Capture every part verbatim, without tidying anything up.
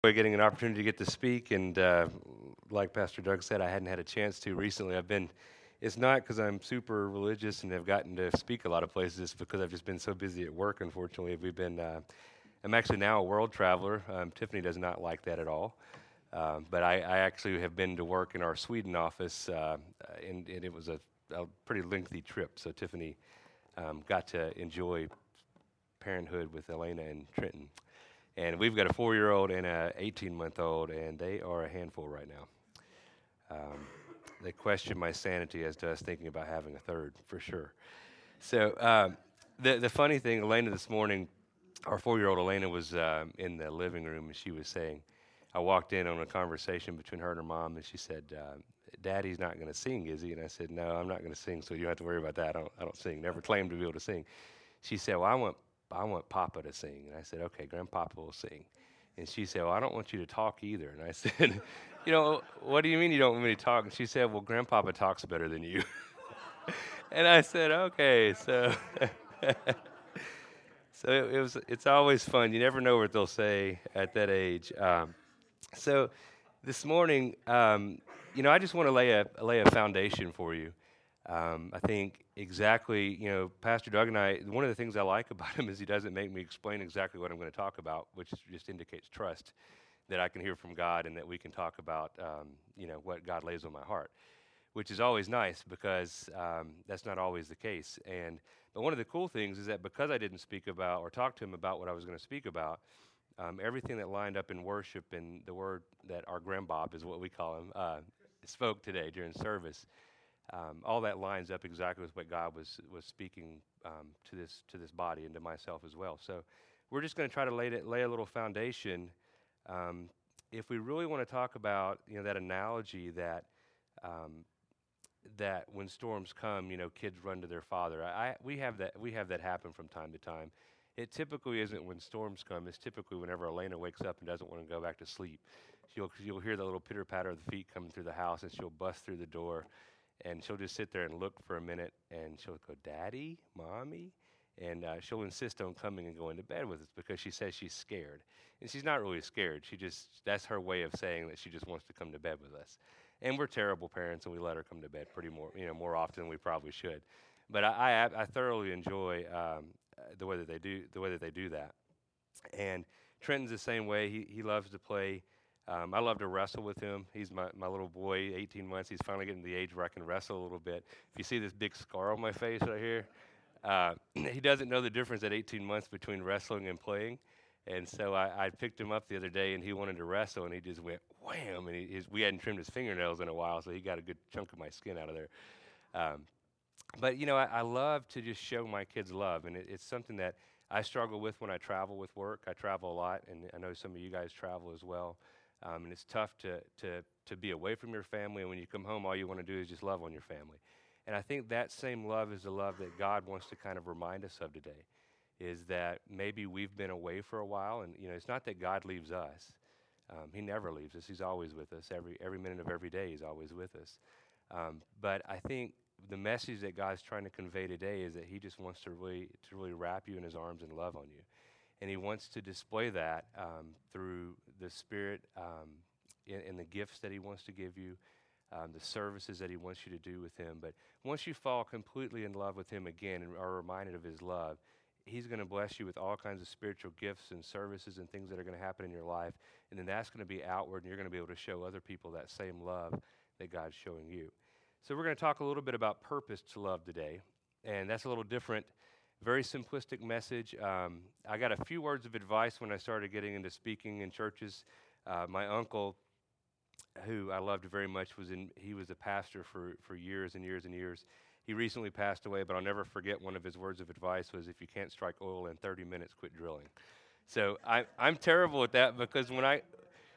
We're getting an opportunity to get to speak, and uh, like Pastor Doug said, I hadn't had a chance to recently. I've been, it's not because I'm super religious and have gotten to speak a lot of places, it's because I've just been so busy at work, unfortunately. We've been, uh, I'm actually now a world traveler. Um, Tiffany does not like that at all. Um, but I, I actually have been to work in our Sweden office, uh, and, and it was a, a pretty lengthy trip. So Tiffany um, got to enjoy parenthood with Elena and Trenton. And we've got a four-year-old and a eighteen-month-old, and they are a handful right now. Um, they question my sanity as to us thinking about having a third, for sure. So um, the the funny thing, Elena this morning, our four-year-old Elena was um, in the living room, and she was saying, I walked in on a conversation between her and her mom, and she said, uh, "Daddy's not going to sing, is he?" And I said, "No, I'm not going to sing, so you don't have to worry about that. I don't, I don't sing. Never claimed to be able to sing." She said, "Well, I want I want Papa to sing." And I said, "Okay, Grandpapa will sing." And she said, "Well, I don't want you to talk either." And I said, "You know, what do you mean you don't want me to talk?" And she said, "Well, Grandpapa talks better than you." And I said, "Okay." So, so it, it was. It's always fun. You never know what they'll say at that age. Um, so, this morning, um, you know, I just want to lay a lay a foundation for you. Um, I think exactly, you know, Pastor Doug and I, one of the things I like about him is he doesn't make me explain exactly what I'm going to talk about, which just indicates trust that I can hear from God and that we can talk about, um, you know, what God lays on my heart, which is always nice because um, that's not always the case. And but one of the cool things is that because I didn't speak about or talk to him about what I was going to speak about, um, everything that lined up in worship and the word that our grandbob is what we call him uh, spoke today during service. Um, all that lines up exactly with what God was was speaking um, to this to this body and to myself as well. So we're just going to try to lay it, lay a little foundation. Um, if we really want to talk about you know that analogy that um, that when storms come, you know, kids run to their father. I, I we have that we have that happen from time to time. It typically isn't when storms come. It's typically whenever Elena wakes up and doesn't want to go back to sleep. You'll you'll hear the little pitter patter of the feet coming through the house, and she'll bust through the door, and she'll just sit there and look for a minute, and she'll go, "Daddy, Mommy," and uh, she'll insist on coming and going to bed with us because she says she's scared, and she's not really scared. She just that's her way of saying that she just wants to come to bed with us. And we're terrible parents, and we let her come to bed pretty more, you know, more often than we probably should. But I, I, I thoroughly enjoy um, uh, the way that they do the way that they do that. And Trenton's the same way. He he loves to play. Um, I love to wrestle with him. He's my, my little boy, eighteen months. He's finally getting to the age where I can wrestle a little bit. If you see this big scar on my face right here, uh, he doesn't know the difference at eighteen months between wrestling and playing. And so I, I picked him up the other day, and he wanted to wrestle, and he just went wham, and he, his, we hadn't trimmed his fingernails in a while, so he got a good chunk of my skin out of there. Um, but you know, I, I love to just show my kids love, and it, it's something that I struggle with when I travel with work. I travel a lot, and I know some of you guys travel as well. Um, and it's tough to, to, to be away from your family, and when you come home, all you want to do is just love on your family. And I think that same love is the love that God wants to kind of remind us of today, is that maybe we've been away for a while, and you know, it's not that God leaves us. Um, he never leaves us. He's always with us. Every every minute of every day, He's always with us. Um, but I think the message that God's trying to convey today is that He just wants to really to really wrap you in His arms and love on you, and He wants to display that um, through the Spirit um, in, in the gifts that He wants to give you, um, the services that He wants you to do with Him. But once you fall completely in love with Him again and are reminded of His love, He's going to bless you with all kinds of spiritual gifts and services and things that are going to happen in your life. And then that's going to be outward, and you're going to be able to show other people that same love that God's showing you. So we're going to talk a little bit about purpose to love today. And that's a little different, very simplistic message. Um, I got a few words of advice when I started getting into speaking in churches. Uh, my uncle, who I loved very much, was in. He was a pastor for, for years and years and years. He recently passed away, but I'll never forget one of his words of advice was, "If you can't strike oil in thirty minutes, quit drilling." So I, I'm terrible at that because when I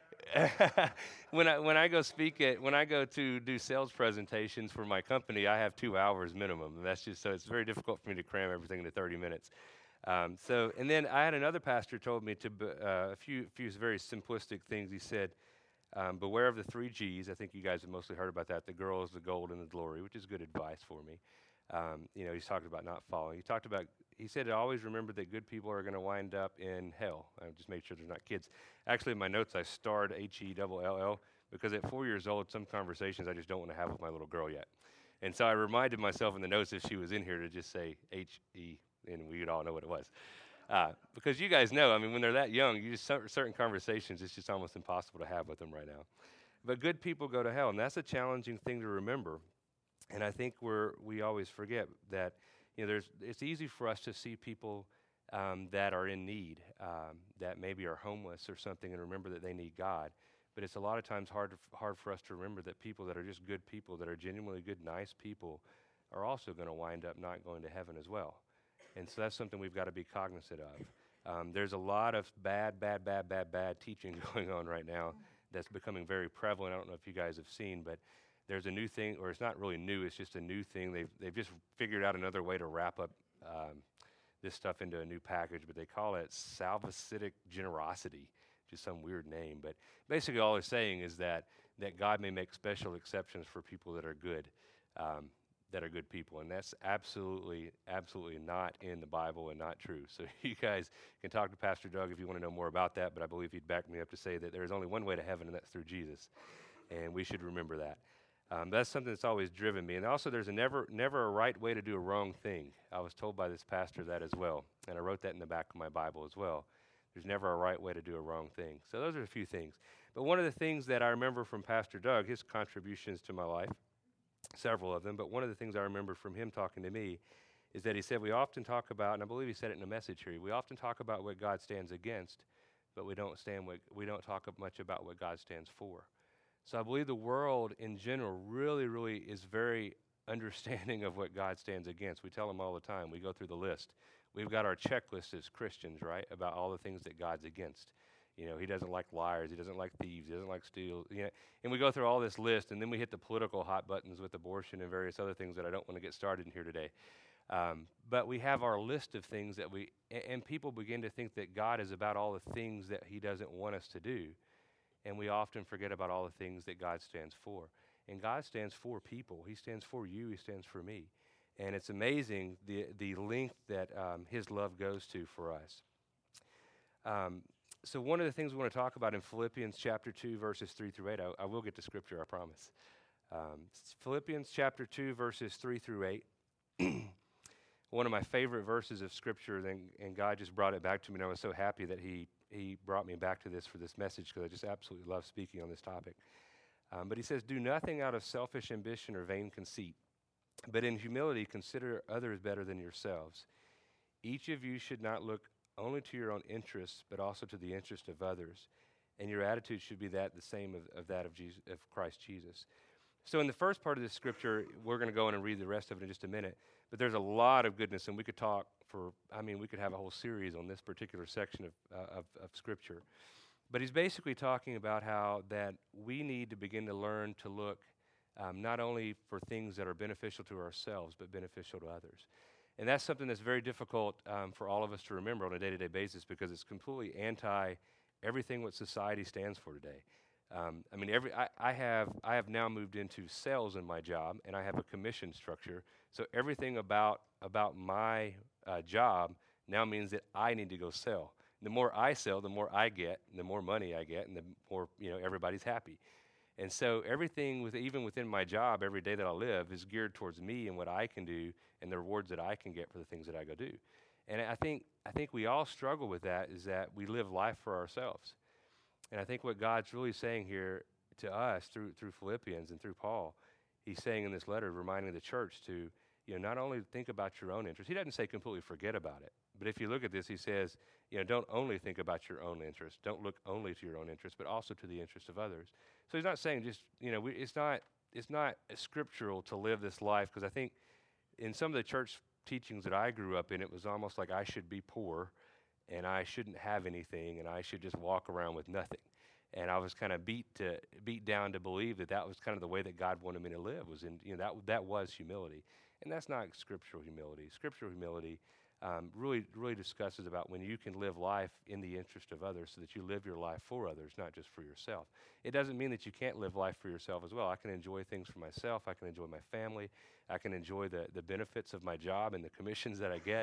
when I when I go speak at when I go to do sales presentations for my company, I have two hours minimum, and that's just so it's very difficult for me to cram everything into thirty minutes. Um, so and then I had another pastor told me to b- uh, a few few very simplistic things. He said, um, beware of the three G's. I think you guys have mostly heard about that. The girls, the gold, and the glory, which is good advice for me. Um, you know, he's talking about not falling. He talked about he said to always remember that good people are going to wind up in hell. I just made sure there's not kids. Actually, in my notes, I starred H E L L L because at four years old, some conversations I just don't want to have with my little girl yet. And so I reminded myself in the notes if she was in here to just say H E, and we would all know what it was. Uh, because you guys know, I mean, when they're that young, you just certain conversations, it's just almost impossible to have with them right now. But good people go to hell, and that's a challenging thing to remember. And I think we're we always forget that, you know, there's it's easy for us to see people um, that are in need, um, that maybe are homeless or something, and remember that they need God. But it's a lot of times hard to, hard for us to remember that people that are just good people, that are genuinely good, nice people, are also going to wind up not going to heaven as well. And so that's something we've got to be cognizant of. Um, there's a lot of bad, bad, bad, bad, bad teaching going on right now that's becoming very prevalent. I don't know if you guys have seen, but there's a new thing, or it's not really new, it's just a new thing. They've, they've just figured out another way to wrap up um, this stuff into a new package, but they call it salvific generosity, just some weird name. But basically all they're saying is that, that God may make special exceptions for people that are good. Um, that are good people, and that's absolutely, absolutely not in the Bible and not true. So you guys can talk to Pastor Doug if you want to know more about that, but I believe he'd back me up to say that there is only one way to heaven, and that's through Jesus, and we should remember that. Um, that's something that's always driven me. And also there's a never, never a right way to do a wrong thing. I was told by this pastor that as well, and I wrote that in the back of my Bible as well. There's never a right way to do a wrong thing. So those are a few things. But one of the things that I remember from Pastor Doug, his contributions to my life, several of them, but one of the things I remember from him talking to me is that he said we often talk about, and I believe he said it in a message here, we often talk about what God stands against, but we don't stand what, we don't talk much about what God stands for. So I believe the world in general really, really is very understanding of what God stands against. We tell them all the time. We go through the list. We've got our checklist as Christians, right, about all the things that God's against. You know, he doesn't like liars, he doesn't like thieves, he doesn't like steal. You know, and we go through all this list, and then we hit the political hot buttons with abortion and various other things that I don't want to get started in here today. Um, but we have our list of things that we, and, and people begin to think that God is about all the things that he doesn't want us to do. And we often forget about all the things that God stands for. And God stands for people. He stands for you, he stands for me. And it's amazing the, the length that um, his love goes to for us. Um, So one of the things we want to talk about in Philippians chapter two, verses three through eight, I, I will get to scripture, I promise. Um, Philippians chapter two, verses three through eight. One of my favorite verses of scripture, and, and God just brought it back to me, and I was so happy that he, he brought me back to this for this message, because I just absolutely love speaking on this topic. Um, but he says, "Do nothing out of selfish ambition or vain conceit, but in humility consider others better than yourselves. Each of you should not look only to your own interests, but also to the interest of others. And your attitude should be that the same of, of that of, Jesus, of Christ Jesus." So in the first part of this scripture, we're going to go in and read the rest of it in just a minute, but there's a lot of goodness, and we could talk for, I mean, we could have a whole series on this particular section of, uh, of, of scripture. But he's basically talking about how that we need to begin to learn to look um, not only for things that are beneficial to ourselves, but beneficial to others. And that's something that's very difficult um, for all of us to remember on a day-to-day basis, because it's completely anti everything what society stands for today. Um, I mean, every I, I have I have now moved into sales in my job, and I have a commission structure. So everything about about my uh, job now means that I need to go sell. The more I sell, the more I get, and the more money I get, and the more, you know, everybody's happy. And so everything, with even within my job, every day that I live, is geared towards me and what I can do and the rewards that I can get for the things that I go do. And I think I think we all struggle with that, is that we live life for ourselves. And I think what God's really saying here to us through through Philippians and through Paul, he's saying in this letter, reminding the church to, you know, not only think about your own interests. He doesn't say completely forget about it. But if you look at this, he says, you know, don't only think about your own interests. Don't look only to your own interests, but also to the interest of others. So he's not saying just, you know, we, it's not it's not scriptural to live this life, because I think in some of the church teachings that I grew up in, it was almost like I should be poor and I shouldn't have anything and I should just walk around with nothing. And I was kind of beat to beat down to believe that that was kind of the way that God wanted me to live, was in, you know, that that was humility. And that's not scriptural humility. Scriptural humility Um, really, really discusses about when you can live life in the interest of others, so that you live your life for others, not just for yourself. It doesn't mean that you can't live life for yourself as well. I can enjoy things for myself. I can enjoy my family. I can enjoy the, the benefits of my job and the commissions that I get.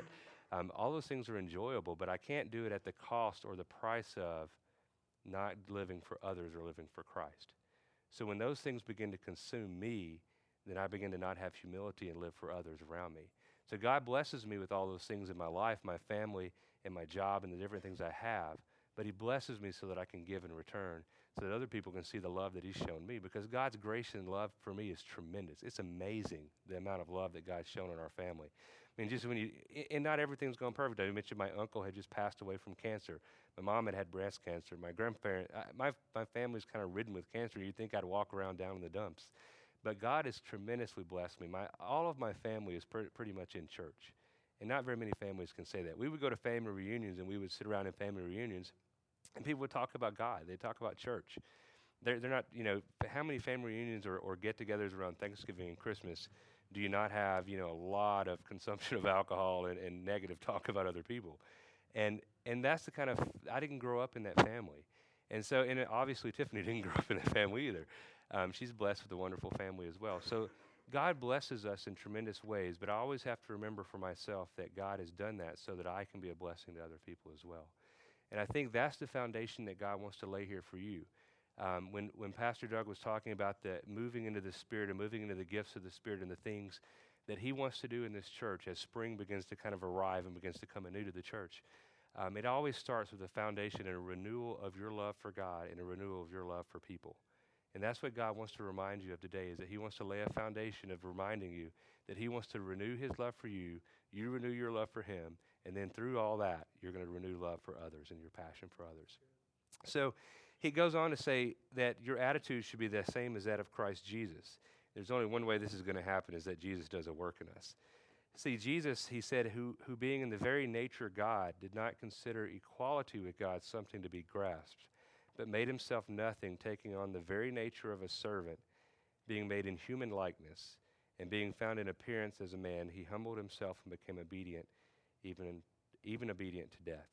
Um, all those things are enjoyable, but I can't do it at the cost or the price of not living for others or living for Christ. So when those things begin to consume me, then I begin to not have humility and live for others around me. So God blesses me with all those things in my life, my family, and my job, and the different things I have. But he blesses me so that I can give in return, so that other people can see the love that he's shown me. Because God's grace and love for me is tremendous. It's amazing the amount of love that God's shown in our family. I mean, just when you, and not everything's gone perfect. I mentioned my uncle had just passed away from cancer. My mom had had breast cancer. My grandparent, I, my my family's kind of ridden with cancer. You'd think I'd walk around down in the dumps. But God has tremendously blessed me. My all of my family is pre- pretty much in church. And not very many families can say that. We would go to family reunions, and we would sit around in family reunions, and people would talk about God. They'd talk about church. They're, they're not, you know, how many family reunions or, or get-togethers around Thanksgiving and Christmas do you not have, you know, a lot of consumption of alcohol and, and negative talk about other people? And and that's the kind of, I didn't grow up in that family. And so, and obviously Tiffany didn't grow up in that family either. Um, she's blessed with a wonderful family as well. So God blesses us in tremendous ways, but I always have to remember for myself that God has done that so that I can be a blessing to other people as well. And I think that's the foundation that God wants to lay here for you. Um, when, when Pastor Doug was talking about the moving into the Spirit and moving into the gifts of the Spirit and the things that he wants to do in this church as spring begins to kind of arrive and begins to come anew to the church, um, it always starts with a foundation and a renewal of your love for God and a renewal of your love for people. And that's what God wants to remind you of today, is that he wants to lay a foundation of reminding you that he wants to renew his love for you, you renew your love for him, and then through all that, you're going to renew love for others and your passion for others. So he goes on to say that your attitude should be the same as that of Christ Jesus. There's only one way this is going to happen, is that Jesus does a work in us. See, Jesus, he said, who, who being in the very nature God, did not consider equality with God something to be grasped, but made himself nothing, taking on the very nature of a servant, being made in human likeness, and being found in appearance as a man, he humbled himself and became obedient, even, even obedient to death.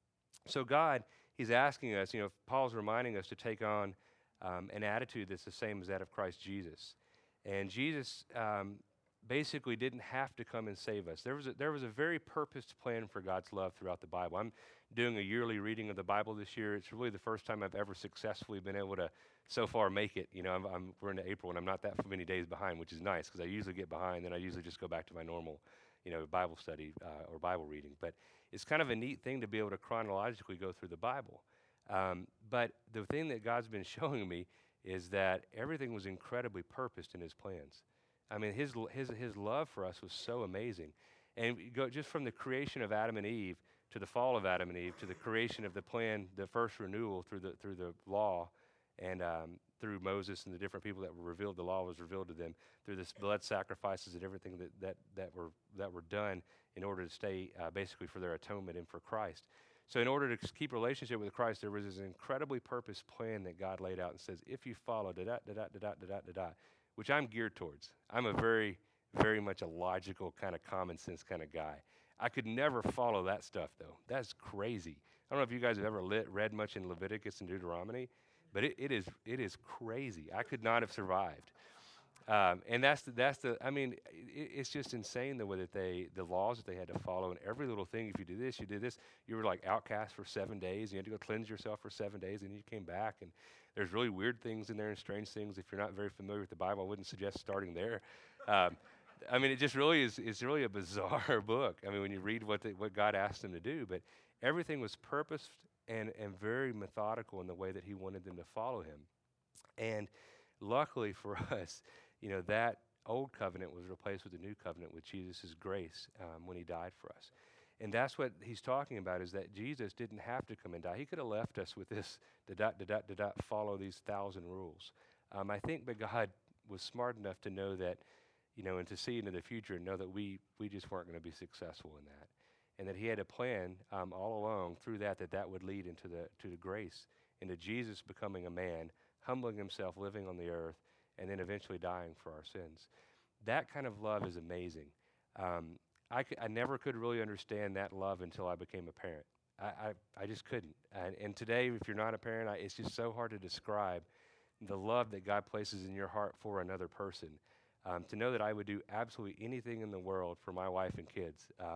So God, he's asking us, you know, Paul's reminding us to take on um, an attitude that's the same as that of Christ Jesus. And Jesus um, basically didn't have to come and save us. There was a, there was a very purposed plan for God's love throughout the Bible. I'm doing a yearly reading of the Bible this year. It's really the first time I've ever successfully been able to so far make it. You know, I'm, I'm, we're into April, and I'm not that many days behind, which is nice because I usually get behind, and I usually just go back to my normal, you know, Bible study uh, or Bible reading. But it's kind of a neat thing to be able to chronologically go through the Bible. Um, but the thing that God's been showing me is that everything was incredibly purposed in his plans. I mean, his, his, his love for us was so amazing. And you go just from the creation of Adam and Eve to the fall of Adam and Eve to the creation of the plan, the first renewal through the, through the law and um, through Moses and the different people that were revealed, the law was revealed to them, through the blood sacrifices and everything that, that, that, were, that were done in order to stay uh, basically for their atonement and for Christ. So in order to keep a relationship with Christ, there was this incredibly purposed plan that God laid out and says, if you follow da da da da da da da da da, which I'm geared towards. I'm a very, very much a logical kind of common sense kind of guy. I could never follow that stuff, though. That's crazy. I don't know if you guys have ever lit, read much in Leviticus and Deuteronomy, but it, it is it is crazy. I could not have survived. Um, and that's the, that's the, I mean, it, it's just insane the way that they, the laws that they had to follow, and every little thing, if you do this, you did this, you were like outcast for seven days, you had to go cleanse yourself for seven days, and you came back, and there's really weird things in there and strange things. If you're not very familiar with the Bible, I wouldn't suggest starting there. Um, I mean, it just really is, it's really a bizarre book. I mean, when you read what the, what God asked them to do, but everything was purposed and, and very methodical in the way that he wanted them to follow him. And luckily for us, you know, that old covenant was replaced with the new covenant with Jesus' grace um, when he died for us. And that's what he's talking about, is that Jesus didn't have to come and die. He could have left us with this, da-da, da-da, da-da, follow these thousand rules. Um, I think that God was smart enough to know that, you know, and to see into the future and know that we we just weren't going to be successful in that. And that he had a plan um, all along through that, that that would lead into the to the grace, into Jesus becoming a man, humbling himself, living on the earth, and then eventually dying for our sins. That kind of love is amazing. Um, I, c- I never could really understand that love until I became a parent. I, I, I just couldn't. And, and today, if you're not a parent, I, it's just so hard to describe the love that God places in your heart for another person. Um, to know that I would do absolutely anything in the world for my wife and kids, um,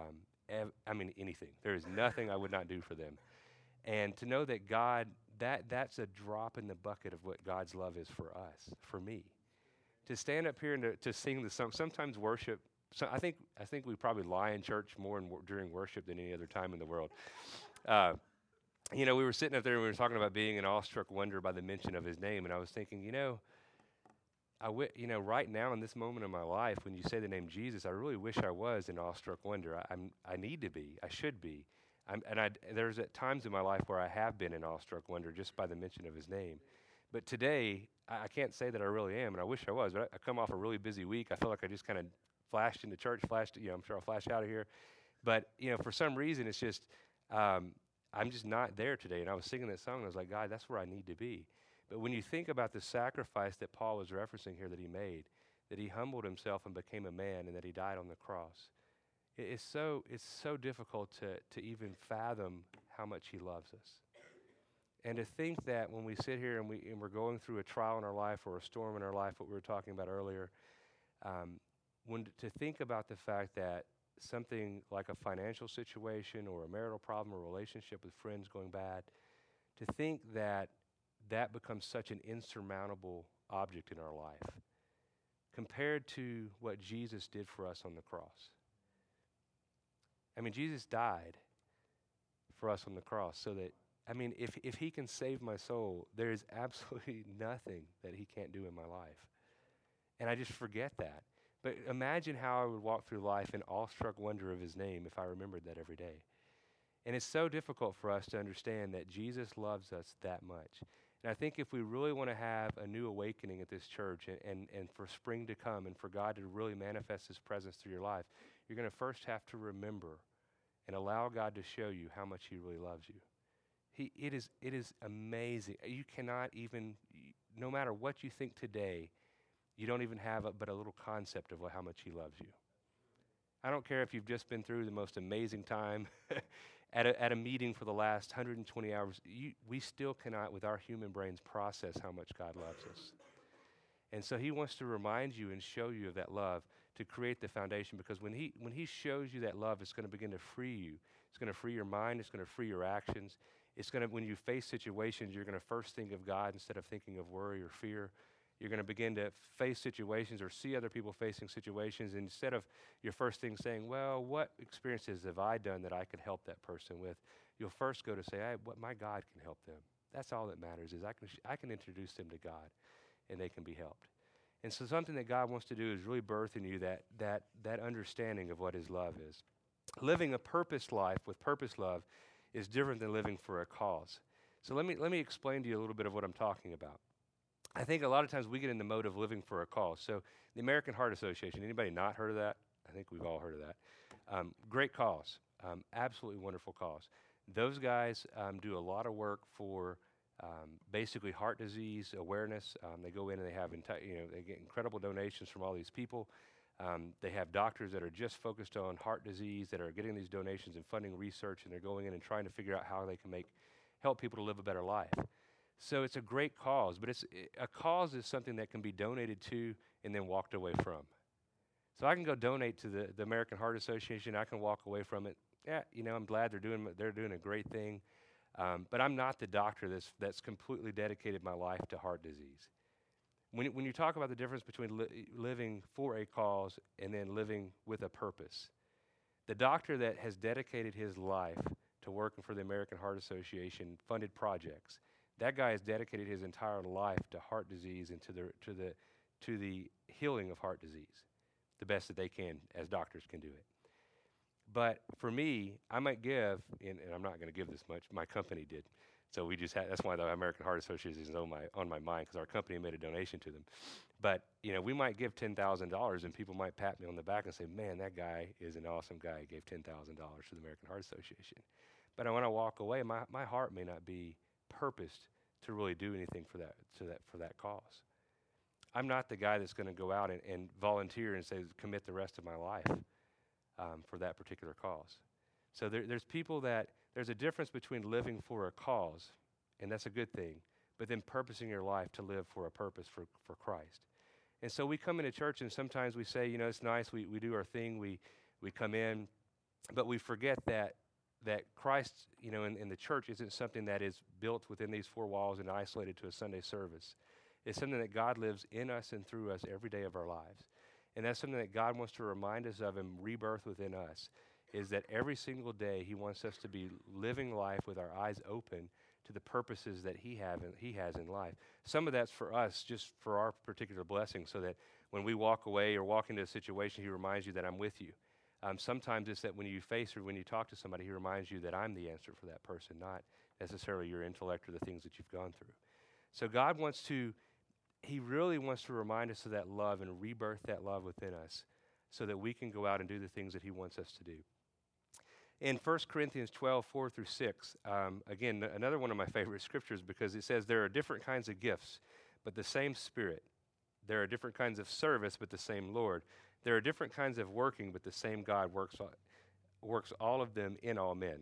ev- I mean, anything. There is nothing I would not do for them. And to know that God, that that's a drop in the bucket of what God's love is for us, for me. To stand up here and to, to sing the song, sometimes worship. So I think I think we probably lie in church more in, during worship than any other time in the world. Uh, you know, we were sitting up there and we were talking about being an awestruck wonder by the mention of His name, and I was thinking, you know, I w- you know, right now in this moment of my life, when you say the name Jesus, I really wish I was in awestruck wonder. I, I'm I need to be. I should be. I'm, and I, there's at times in my life where I have been in awestruck wonder just by the mention of His name. But today, I, I can't say that I really am, and I wish I was. But I, I come off a really busy week. I feel like I just kind of flashed into church, flashed, you know, I'm sure I'll flash out of here. But, you know, for some reason, it's just, um, I'm just not there today. And I was singing that song, and I was like, God, that's where I need to be. But when you think about the sacrifice that Paul was referencing here that he made, that he humbled himself and became a man, and that he died on the cross, it is so, it's so difficult to, to even fathom how much he loves us. And to think that when we sit here and, we, and we're going through a trial in our life or a storm in our life, what we were talking about earlier, um, when to think about the fact that something like a financial situation or a marital problem or a relationship with friends going bad, to think that that becomes such an insurmountable object in our life compared to what Jesus did for us on the cross. I mean, Jesus died for us on the cross so that, I mean, if, if He can save my soul, there is absolutely nothing that He can't do in my life. And I just forget that. But imagine how I would walk through life in awestruck wonder of His name if I remembered that every day. And it's so difficult for us to understand that Jesus loves us that much. And I think if we really want to have a new awakening at this church and, and, and for spring to come and for God to really manifest His presence through your life, you're going to first have to remember and allow God to show you how much He really loves you. He, it is, it is amazing. You cannot even, no matter what you think today, you don't even have a, but a little concept of how much He loves you. I don't care if you've just been through the most amazing time at, a, at a meeting for the last one hundred twenty hours. You, we still cannot, with our human brains, process how much God loves us. And so He wants to remind you and show you of that love to create the foundation, because when He when He shows you that love, it's going to begin to free you. It's going to free your mind. It's going to free your actions. It's going to, when you face situations, you're going to first think of God instead of thinking of worry or fear. You're going to begin to face situations or see other people facing situations, and instead of your first thing saying, well, what experiences have I done that I could help that person with? You'll first go to say, I, what my God can help them. That's all that matters, is I can, sh- I can introduce them to God, and they can be helped. And so something that God wants to do is really birth in you that, that, that understanding of what His love is. Living a purposed life with purpose love is different than living for a cause. So let me, let me explain to you a little bit of what I'm talking about. I think a lot of times we get in the mode of living for a cause. So the American Heart Association, anybody not heard of that? I think we've all heard of that. Um, great cause, um, absolutely wonderful cause. Those guys um, do a lot of work for um, basically heart disease awareness. Um, they go in and they have, enti- you know, they get incredible donations from all these people. Um, they have doctors that are just focused on heart disease that are getting these donations and funding research, and they're going in and trying to figure out how they can make help people to live a better life. So it's a great cause, but it's a cause is something that can be donated to and then walked away from. So I can go donate to the, the American Heart Association. I can walk away from it. Yeah, you know, I'm glad they're doing they're doing a great thing, um, but I'm not the doctor that's that's completely dedicated my life to heart disease. When when you talk about the difference between li- living for a cause and then living with a purpose, the doctor that has dedicated his life to working for the American Heart Association funded projects, that guy has dedicated his entire life to heart disease and to the to the to the healing of heart disease, the best that they can as doctors can do it. But for me, I might give, and, and I'm not going to give this much. My company did, so we just had. That's why the American Heart Association is on my on my mind, because our company made a donation to them. But you know, we might give ten thousand dollars, and people might pat me on the back and say, "Man, that guy is an awesome guy. He gave ten thousand dollars to the American Heart Association." But when I walk away, my, my heart may not be purposed to really do anything for that, to that for that cause. I'm not the guy that's going to go out and, and volunteer and say, commit the rest of my life um, for that particular cause. So there, there's people that, there's a difference between living for a cause, and that's a good thing, but then purposing your life to live for a purpose for, for Christ. And so we come into church, and sometimes we say, you know, it's nice, we, we do our thing, we, we come in, but we forget that that Christ, you know, in, in the church isn't something that is built within these four walls and isolated to a Sunday service. It's something that God lives in us and through us every day of our lives. And that's something that God wants to remind us of and rebirth within us, is that every single day he wants us to be living life with our eyes open to the purposes that he have in, he has in life. Some of that's for us, just for our particular blessing, so that when we walk away or walk into a situation, he reminds you that I'm with you. Um, sometimes it's that when you face or when you talk to somebody, he reminds you that I'm the answer for that person, not necessarily your intellect or the things that you've gone through. So God wants to, he really wants to remind us of that love and rebirth that love within us so that we can go out and do the things that he wants us to do. In First Corinthians twelve, four through six, um, again, another one of my favorite scriptures, because it says there are different kinds of gifts, but the same Spirit. There are different kinds of service, but the same Lord. There are different kinds of working, but the same God works, works all of them in all men.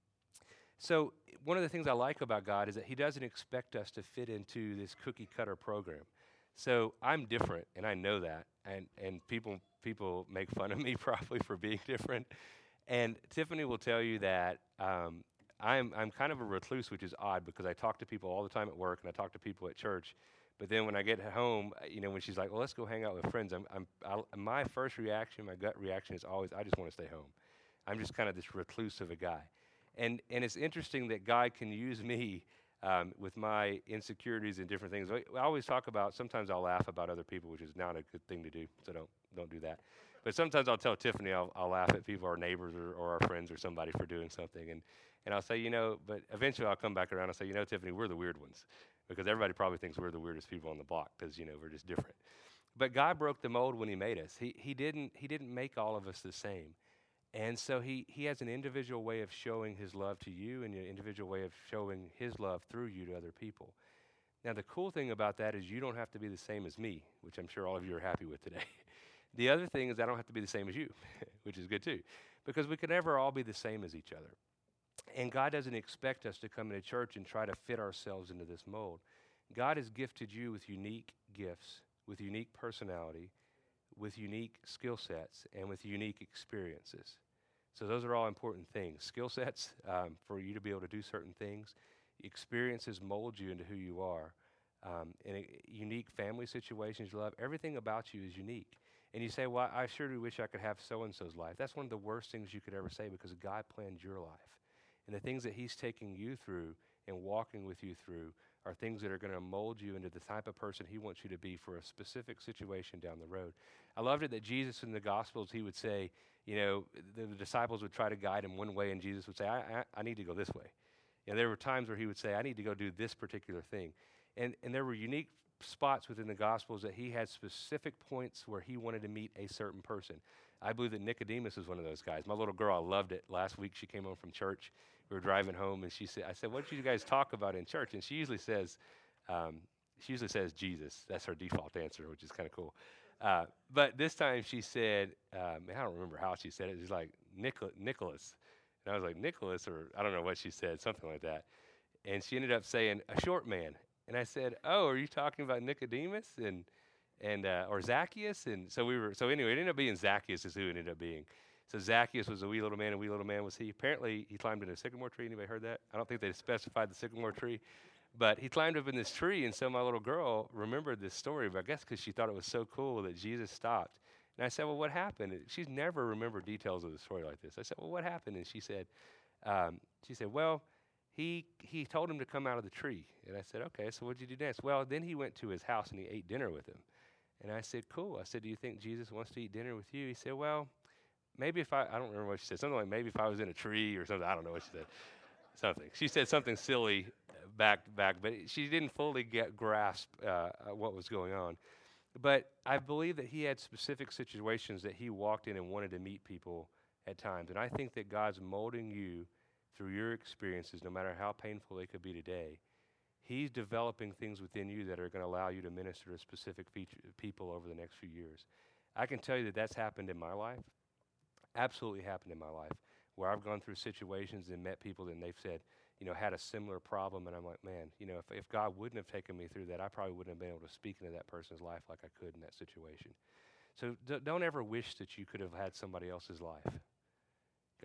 So one of the things I like about God is that he doesn't expect us to fit into this cookie cutter program. So I'm different, and I know that, and, and people people make fun of me probably for being different. And Tiffany will tell you that um, I'm I'm kind of a recluse, which is odd because I talk to people all the time at work, and I talk to people at church. But then when I get home, you know, when she's like, well, let's go hang out with friends, I'm, I'm, I'll, my first reaction, my gut reaction is always, I just want to stay home. I'm just kind of this recluse of a guy. And and it's interesting that God can use me um, with my insecurities and different things. I, I always talk about, sometimes I'll laugh about other people, which is not a good thing to do, so don't don't do that. But sometimes I'll tell Tiffany, I'll, I'll laugh at people, our neighbors or, or our friends or somebody for doing something. And, and I'll say, you know, but eventually I'll come back around and say, you know, Tiffany, we're the weird ones. Because everybody probably thinks we're the weirdest people on the block because, you know, we're just different. But God broke the mold when he made us. He, he, didn't, he didn't make all of us the same. And so he, he has an individual way of showing his love to you and an individual way of showing his love through you to other people. Now, the cool thing about that is you don't have to be the same as me, which I'm sure all of you are happy with today. The other thing is I don't have to be the same as you, which is good too, because we could never all be the same as each other. And God doesn't expect us to come into church and try to fit ourselves into this mold. God has gifted you with unique gifts, with unique personality, with unique skill sets, and with unique experiences. So those are all important things. Skill sets um, for you to be able to do certain things. Experiences mold you into who you are. Um, and a, unique family situations you love. Everything about you is unique. And you say, well, I sure do wish I could have so-and-so's life. That's one of the worst things you could ever say because God planned your life. And the things that he's taking you through and walking with you through are things that are going to mold you into the type of person he wants you to be for a specific situation down the road. I loved it that Jesus in the Gospels, he would say, you know, the, the disciples would try to guide him one way, and Jesus would say, I, I, I need to go this way. And there were times where he would say, I need to go do this particular thing. And, and there were unique spots within the Gospels that he had specific points where he wanted to meet a certain person. I believe that Nicodemus is one of those guys. My little girl, I loved it. Last week she came home from church. We were driving home, and she said, I said, what did you guys talk about in church? And she usually says, um, she usually says Jesus. That's her default answer, which is kind of cool. Uh, but this time she said, um, I don't remember how she said it. She's like, Nichol- Nicholas. And I was like, Nicholas, or I don't know what she said, something like that. And she ended up saying, a short man. And I said, oh, are you talking about Nicodemus and and uh, or Zacchaeus? And so we were. So anyway, it ended up being Zacchaeus is who it ended up being. So Zacchaeus was a wee little man, and wee little man was he. Apparently, he climbed in a sycamore tree. Anybody heard that? I don't think they specified the sycamore tree, but he climbed up in this tree. And so my little girl remembered this story, but I guess because she thought it was so cool that Jesus stopped. And I said, well, what happened? And she's never remembered details of the story like this. I said, well, what happened? And she said, um, she said, well. He he told him to come out of the tree. And I said, okay, so what did you do next? Well, then he went to his house and he ate dinner with him. And I said, cool. I said, do you think Jesus wants to eat dinner with you? He said, well, maybe if I, I don't remember what she said, something like maybe if I was in a tree or something. I don't know what she said. Something. She said something silly back, back, but she didn't fully get grasp uh, what was going on. But I believe that he had specific situations that he walked in and wanted to meet people at times. And I think that God's molding you through your experiences, no matter how painful they could be today. He's developing things within you that are going to allow you to minister to specific feature, people over the next few years. I can tell you that that's happened in my life, absolutely happened in my life, where I've gone through situations and met people and they've said, you know, had a similar problem, and I'm like, man, you know, if, if God wouldn't have taken me through that, I probably wouldn't have been able to speak into that person's life like I could in that situation. So d- don't ever wish that you could have had somebody else's life.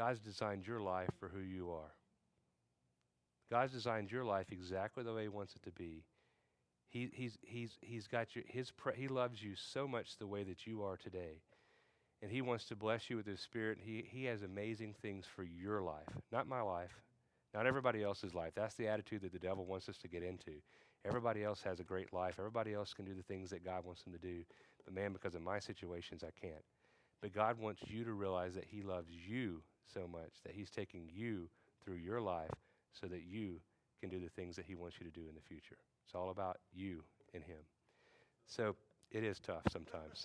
God's designed your life for who you are. God's designed your life exactly the way he wants it to be. He, he's, he's, he's got you, his pre- he loves you so much the way that you are today. And he wants to bless you with his Spirit. He, he has amazing things for your life, not my life, not everybody else's life. That's the attitude that the devil wants us to get into. Everybody else has a great life. Everybody else can do the things that God wants them to do. But man, because of my situations, I can't. But God wants you to realize that he loves you so much that he's taking you through your life so that you can do the things that he wants you to do in the future. It's all about you and him. So it is tough sometimes.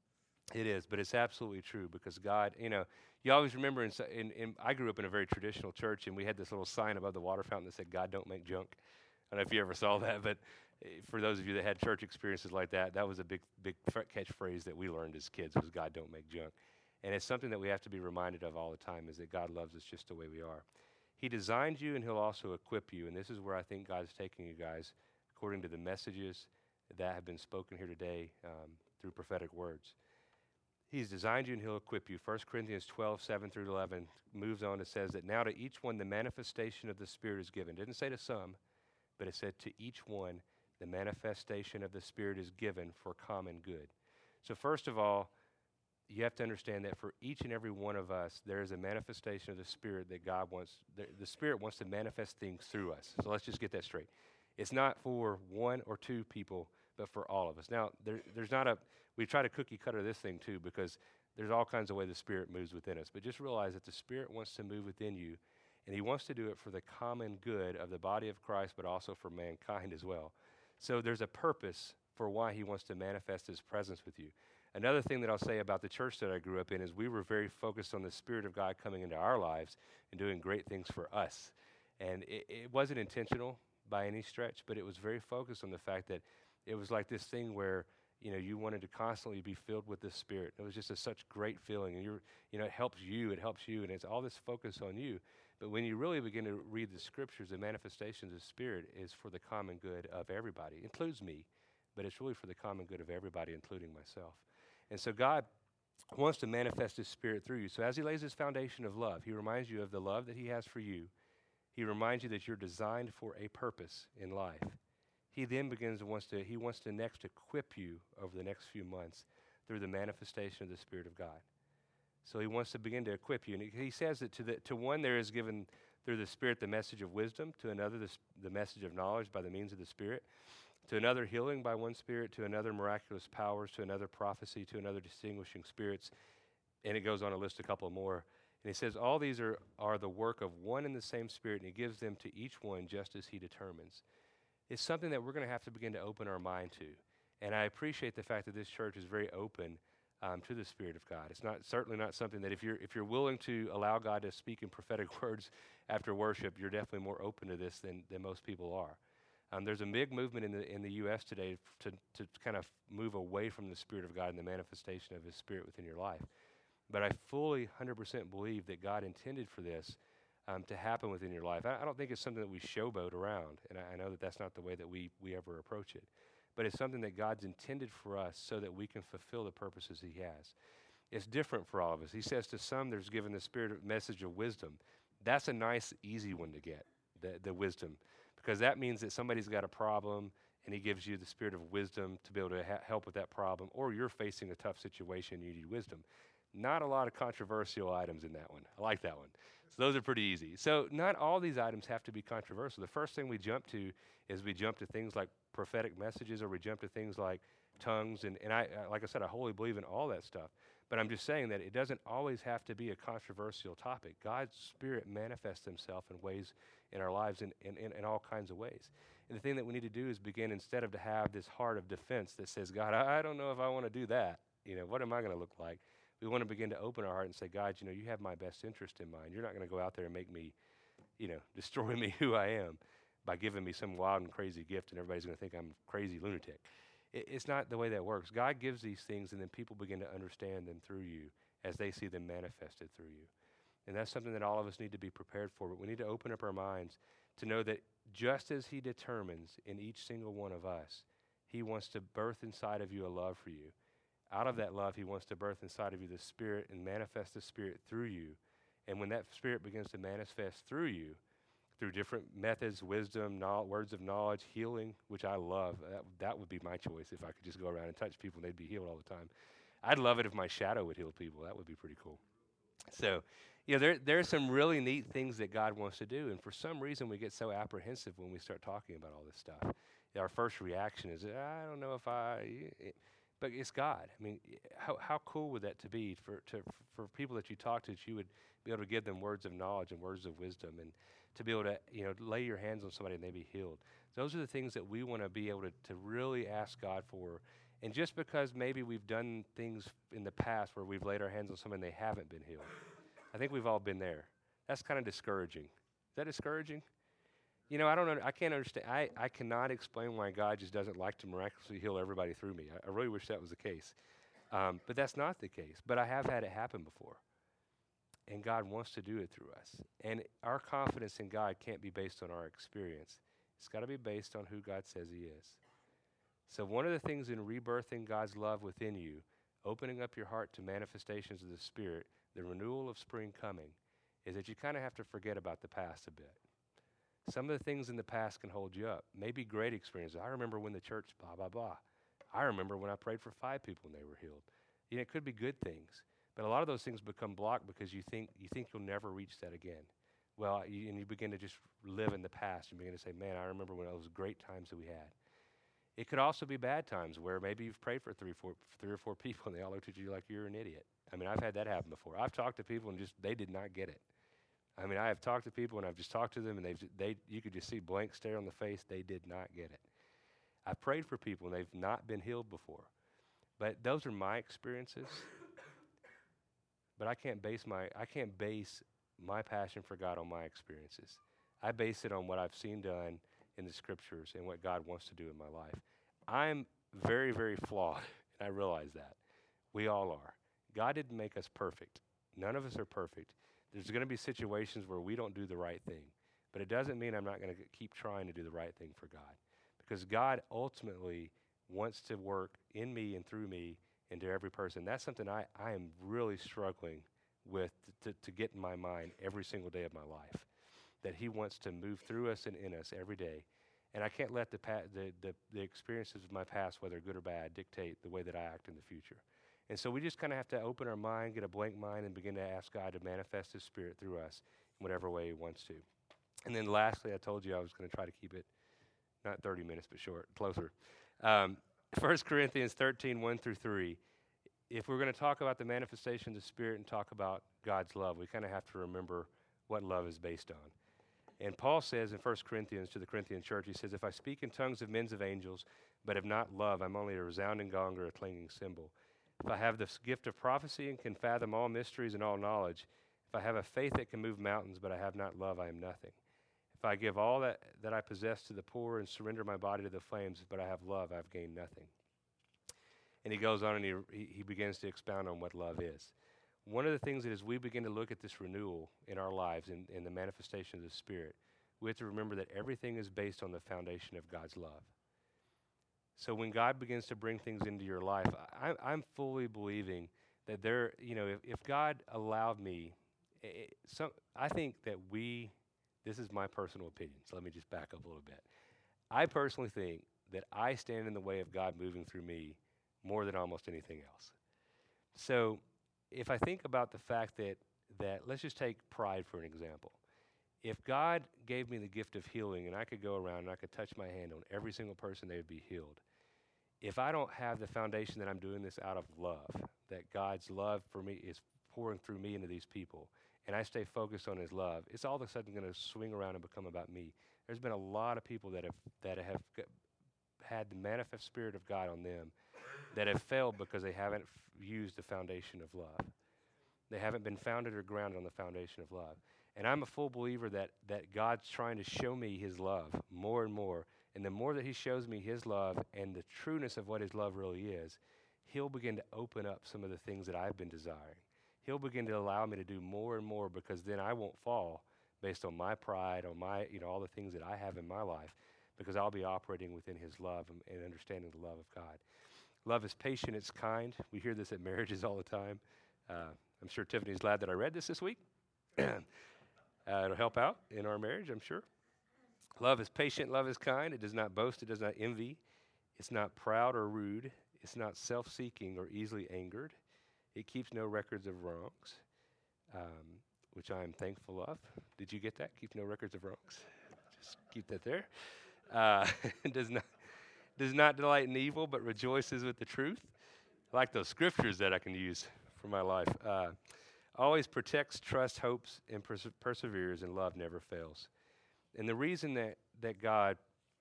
It is, but it's absolutely true because God, you know, you always remember, in, in, in, I grew up in a very traditional church, and we had this little sign above the water fountain that said, God don't make junk. I don't know if you ever saw that, but for those of you that had church experiences like that, that was a big, big catchphrase that we learned as kids, was God don't make junk. And it's something that we have to be reminded of all the time, is that God loves us just the way we are. He designed you, and he'll also equip you, and this is where I think God's taking you guys, according to the messages that have been spoken here today um, through prophetic words. He's designed you and he'll equip you. First Corinthians twelve, seven through eleven moves on and says that now to each one the manifestation of the Spirit is given. It didn't say to some, but it said to each one the manifestation of the Spirit is given for common good. So first of all, you have to understand that for each and every one of us, there is a manifestation of the Spirit that God wants. The, the Spirit wants to manifest things through us. So let's just get that straight. It's not for one or two people, but for all of us. Now, there, there's not a, we try to cookie cutter this thing too, because there's all kinds of ways the Spirit moves within us. But just realize that the Spirit wants to move within you, and he wants to do it for the common good of the body of Christ, but also for mankind as well. So there's a purpose for why he wants to manifest his presence with you. Another thing that I'll say about the church that I grew up in is we were very focused on the Spirit of God coming into our lives and doing great things for us. And it, it wasn't intentional by any stretch, but it was very focused on the fact that it was like this thing where, you know, you wanted to constantly be filled with the Spirit. It was just a such great feeling, and you're, you know, it helps you, it helps you, and it's all this focus on you. But when you really begin to read the scriptures, the manifestations of the Spirit is for the common good of everybody. It includes me, but it's really for the common good of everybody, including myself. And so God wants to manifest his Spirit through you. So as he lays his foundation of love, he reminds you of the love that he has for you. He reminds you that you're designed for a purpose in life. He then begins to wants to he wants to next equip you over the next few months through the manifestation of the Spirit of God. So he wants to begin to equip you, and he, he says that to the to one there is given through the Spirit the message of wisdom, to another the, the message of knowledge by the means of the Spirit, to another healing by one Spirit, to another miraculous powers, to another prophecy, to another distinguishing spirits, and it goes on to list a couple more. And he says all these are are the work of one and the same Spirit, and he gives them to each one just as he determines. It's something that we're going to have to begin to open our mind to. And I appreciate the fact that this church is very open um, to the Spirit of God. It's not certainly not something that if you're if you're willing to allow God to speak in prophetic words after worship, you're definitely more open to this than, than most people are. Um, there's a big movement in the in the U S today to to kind of move away from the Spirit of God and the manifestation of his Spirit within your life. But I fully one hundred percent believe that God intended for this Um, to happen within your life. I, I don't think it's something that we showboat around, and I, I know that that's not the way that we we ever approach it. But it's something that God's intended for us so that we can fulfill the purposes he has. It's different for all of us. He says to some there's given the Spirit of message of wisdom. That's a nice, easy one to get, the, the wisdom, because that means that somebody's got a problem and he gives you the Spirit of wisdom to be able to ha- help with that problem, or you're facing a tough situation, you need wisdom. Not a lot of controversial items in that one. I like that one. So those are pretty easy. So not all these items have to be controversial. The first thing we jump to is we jump to things like prophetic messages, or we jump to things like tongues. And, and I, like I said, I wholly believe in all that stuff. But I'm just saying that it doesn't always have to be a controversial topic. God's Spirit manifests himself in ways in our lives in, in, in, in all kinds of ways. And the thing that we need to do is begin, instead of to have this heart of defense that says, God, I, I don't know if I want to do that. You know, what am I going to look like? We want to begin to open our heart and say, God, you know, you have my best interest in mind. You're not going to go out there and make me, you know, destroy me who I am by giving me some wild and crazy gift, and everybody's going to think I'm a crazy lunatic. It, it's not the way that works. God gives these things, and then people begin to understand them through you as they see them manifested through you. And that's something that all of us need to be prepared for. But we need to open up our minds to know that just as he determines in each single one of us, he wants to birth inside of you a love for you. Out of that love, he wants to birth inside of you the Spirit and manifest the Spirit through you. And when that Spirit begins to manifest through you, through different methods, wisdom, knowl- words of knowledge, healing, which I love, that, that would be my choice if I could just go around and touch people and they'd be healed all the time. I'd love it if my shadow would heal people. That would be pretty cool. So, you know, there there are some really neat things that God wants to do, and for some reason we get so apprehensive when we start talking about all this stuff. Our first reaction is, I don't know if I, it, but it's God. I mean, how how cool would that to be for to for people that you talk to, that you would be able to give them words of knowledge and words of wisdom, and to be able to, you know, lay your hands on somebody and they be healed. Those are the things that we want to be able to, to really ask God for. And just because maybe we've done things in the past where we've laid our hands on someone and they haven't been healed, I think we've all been there. That's kind of discouraging. Is that discouraging? You know, I don't know. I can't understand. I, I cannot explain why God just doesn't like to miraculously heal everybody through me. I, I really wish that was the case. Um, but that's not the case. But I have had it happen before. And God wants to do it through us. And our confidence in God can't be based on our experience. It's got to be based on who God says he is. So one of the things in rebirthing God's love within you, opening up your heart to manifestations of the Spirit, the renewal of spring coming, is that you kind of have to forget about the past a bit. Some of the things in the past can hold you up. Maybe great experiences. I remember when the church, blah, blah, blah. I remember when I prayed for five people and they were healed. You know, it could be good things. But a lot of those things become blocked because you think you think you'll never reach that again. Well, you, and you begin to just live in the past and begin to say, man, I remember when it was great times that we had. It could also be bad times where maybe you've prayed for three, four, three or four people and they all looked at you like you're an idiot. I mean, I've had that happen before. I've talked to people and just they did not get it. I mean, I have talked to people and I've just talked to them and they've they you could just see blank stare on the face. They did not get it. I've prayed for people and they've not been healed before. But those are my experiences. But I can't base my I can't base my passion for God on my experiences. I base it on what I've seen done in the scriptures and what God wants to do in my life. I'm very, very flawed, and I realize that. We all are. God didn't make us perfect. None of us are perfect. There's going to be situations where we don't do the right thing, but it doesn't mean I'm not going to keep trying to do the right thing for God, because God ultimately wants to work in me and through me into every person. That's something I, I am really struggling with to, to, to get in my mind every single day of my life, that he wants to move through us and in us every day. And I can't let the, pa- the, the, the experiences of my past, whether good or bad, dictate the way that I act in the future. And so we just kind of have to open our mind, get a blank mind, and begin to ask God to manifest his Spirit through us in whatever way he wants to. And then lastly, I told you I was going to try to keep it not thirty minutes, but short, closer. Um, First Corinthians thirteen, one through three. If we're going to talk about the manifestation of the Spirit and talk about God's love, we kind of have to remember what love is based on. And Paul says in First Corinthians to the Corinthian church, he says, if I speak in tongues of men of angels, but have not love, I'm only a resounding gong or a clanging cymbal. If I have the gift of prophecy and can fathom all mysteries and all knowledge, if I have a faith that can move mountains, but I have not love, I am nothing. If I give all that, that I possess to the poor and surrender my body to the flames, but I have love, I've gained nothing. And he goes on and he, he begins to expound on what love is. One of the things that as we begin to look at this renewal in our lives and in, in the manifestation of the Spirit, we have to remember that everything is based on the foundation of God's love. So when God begins to bring things into your life, I, I'm fully believing that there, you know, if, if God allowed me, it, some, I think that we, this is my personal opinion, so let me just back up a little bit. I personally think that I stand in the way of God moving through me more than almost anything else. So if I think about the fact that, that let's just take pride for an example. If God gave me the gift of healing and I could go around and I could touch my hand on every single person, they would be healed. If I don't have the foundation that I'm doing this out of love, that God's love for me is pouring through me into these people, and I stay focused on his love, it's all of a sudden going to swing around and become about me. There's been a lot of people that have that have g- had the manifest Spirit of God on them that have failed because they haven't f- used the foundation of love. They haven't been founded or grounded on the foundation of love. And I'm a full believer that that God's trying to show me his love more and more. And the more that he shows me his love and the trueness of what his love really is, he'll begin to open up some of the things that I've been desiring. He'll begin to allow me to do more and more, because then I won't fall based on my pride, on my, you know, all the things that I have in my life, because I'll be operating within his love and, and understanding the love of God. Love is patient, it's kind. We hear this at marriages all the time. Uh, I'm sure Tiffany's glad that I read this this week. uh, it'll help out in our marriage, I'm sure. Love is patient, love is kind. It does not boast, it does not envy. It's not proud or rude. It's not self seeking or easily angered. It keeps no records of wrongs, um, which I am thankful of. Did you get that? Keep no records of wrongs. Just keep that there. Uh, does not does not delight in evil, but rejoices with the truth. I like those scriptures that I can use for my life. Uh, always protects, trusts, hopes, and perse- perseveres, and love never fails. And the reason that, that God,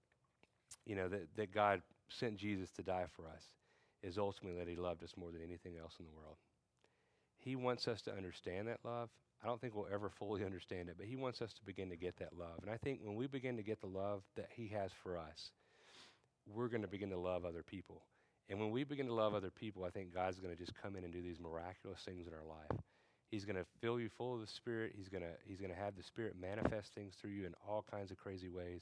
you know, that, that God sent Jesus to die for us is ultimately that he loved us more than anything else in the world. He wants us to understand that love. I don't think we'll ever fully understand it, but he wants us to begin to get that love. And I think when we begin to get the love that he has for us, we're going to begin to love other people. And when we begin to love other people, I think God's going to just come in and do these miraculous things in our life. He's going to fill you full of the Spirit. He's going to he's going to have the Spirit manifest things through you in all kinds of crazy ways.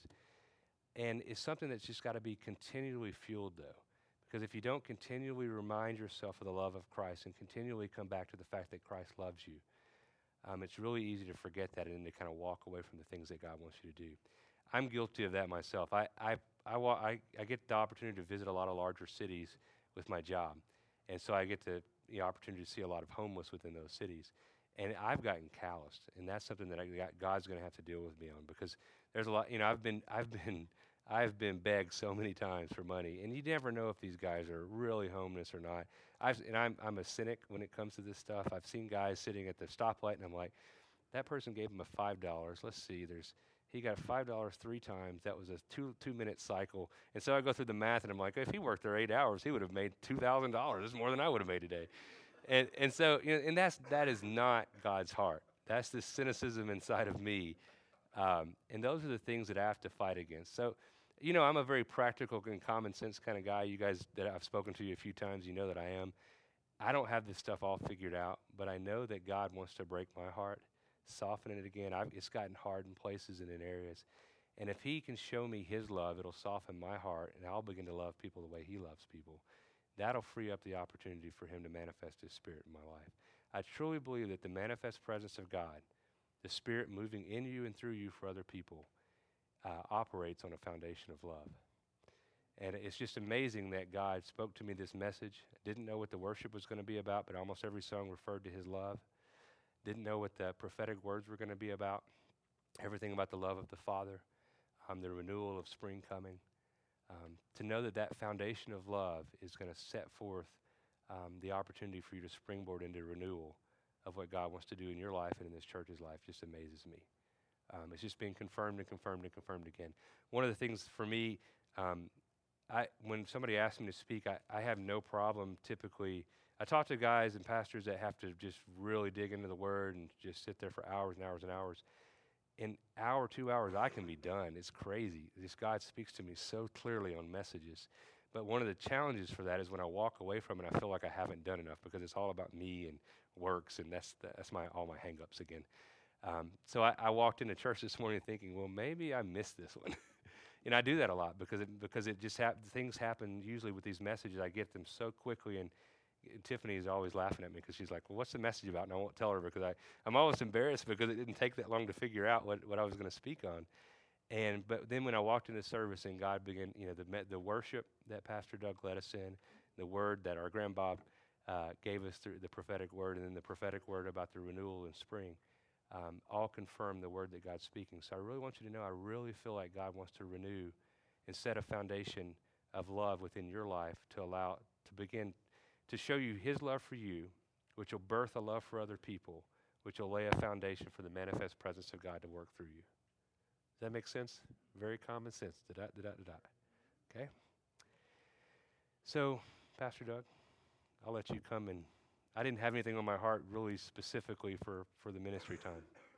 And it's something that's just got to be continually fueled, though. Because if you don't continually remind yourself of the love of Christ and continually come back to the fact that Christ loves you, um, it's really easy to forget that and to kind of walk away from the things that God wants you to do. I'm guilty of that myself. I I I, wa- I I get the opportunity to visit a lot of larger cities with my job, and so I get the, the opportunity to see a lot of homeless within those cities. And I've gotten calloused, and that's something that I got, God's going to have to deal with me on, because there's a lot. You know, I've been I've been I've been begged so many times for money, and you never know if these guys are really homeless or not. I've and I'm I'm a cynic when it comes to this stuff. I've seen guys sitting at the stoplight, and I'm like, that person gave him a five dollars. Let's see, there's he got five dollars three times. That was a two two minute cycle. And so I go through the math, and I'm like, if he worked there eight hours, he would have made two thousand dollars. That's more than I would have made today. And and so you know, and that's that is not God's heart. That's the cynicism inside of me, um, and those are the things that I have to fight against. So, you know, I'm a very practical and common sense kind of guy. You guys that I've spoken to you a few times, you know that I am. I don't have this stuff all figured out, but I know that God wants to break my heart, soften it again. I've, it's gotten hard in places and in areas. And if he can show me his love, it'll soften my heart, and I'll begin to love people the way he loves people. That'll free up the opportunity for him to manifest his Spirit in my life. I truly believe that the manifest presence of God, the Spirit moving in you and through you for other people, uh, operates on a foundation of love. And it's just amazing that God spoke to me this message. Didn't know what the worship was going to be about, but almost every song referred to his love. Didn't know what the prophetic words were going to be about. Everything about the love of the Father, um, the renewal of spring coming. Um, to know that that foundation of love is going to set forth um, the opportunity for you to springboard into renewal of what God wants to do in your life and in this church's life just amazes me. Um, it's just being confirmed and confirmed and confirmed again. One of the things for me, um, I, when somebody asks me to speak, I, I have no problem typically. I talk to guys and pastors that have to just really dig into the Word and just sit there for hours and hours and hours. In hour, two hours, I can be done. It's crazy. This God speaks to me so clearly on messages. But one of the challenges for that is when I walk away from it, I feel like I haven't done enough because it's all about me and works, and that's the, that's my all my hang-ups again. Um, so I, I walked into church this morning thinking, well, maybe I missed this one. And I do that a lot because it, because it just hap- things happen usually with these messages. I get them so quickly, and Tiffany is always laughing at me because she's like, well, what's the message about? And I won't tell her because I, I'm almost embarrassed because it didn't take that long to figure out what, what I was going to speak on. And but then when I walked into service and God began, you know, the the worship that Pastor Doug led us in, the word that our Grand Bob uh, gave us through the prophetic word, and then the prophetic word about the renewal in spring, um, all confirm the word that God's speaking. So I really want you to know, I really feel like God wants to renew and set a foundation of love within your life to allow to begin to show you his love for you, which will birth a love for other people, which will lay a foundation for the manifest presence of God to work through you. Does that make sense? Very common sense. Da-da, da-da, da-da. Okay? So, Pastor Doug, I'll let you come and I didn't have anything on my heart really specifically for, for the ministry time.